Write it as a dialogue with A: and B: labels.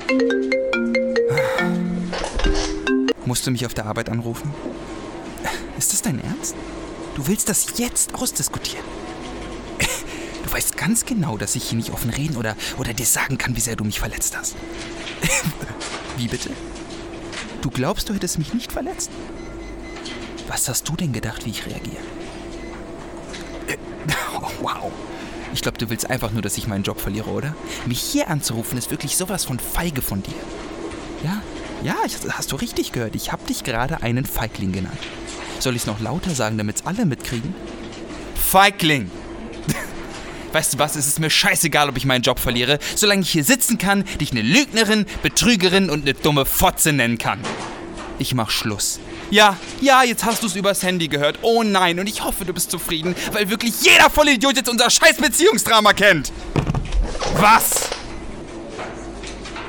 A: Musst du mich auf der Arbeit anrufen? Ist das dein Ernst? Du willst das jetzt ausdiskutieren? Du weißt ganz genau, dass ich hier nicht offen reden oder dir sagen kann, wie sehr du mich verletzt hast. Wie bitte? Du glaubst, du hättest mich nicht verletzt? Was hast du denn gedacht, wie ich reagiere? Oh, wow. Ich glaube, du willst einfach nur, dass ich meinen Job verliere, oder? Mich hier anzurufen ist wirklich sowas von feige von dir. Ja, hast du richtig gehört. Ich habe dich gerade einen Feigling genannt. Soll ich es noch lauter sagen, damit es alle mitkriegen? Feigling! Weißt du was, es ist mir scheißegal, ob ich meinen Job verliere, solange ich hier sitzen kann, dich eine Lügnerin, Betrügerin und eine dumme Fotze nennen kann. Ich mach Schluss. Ja, jetzt hast du es übers Handy gehört. Oh nein, und ich hoffe, du bist zufrieden, weil wirklich jeder Vollidiot jetzt unser scheiß Beziehungsdrama kennt. Was?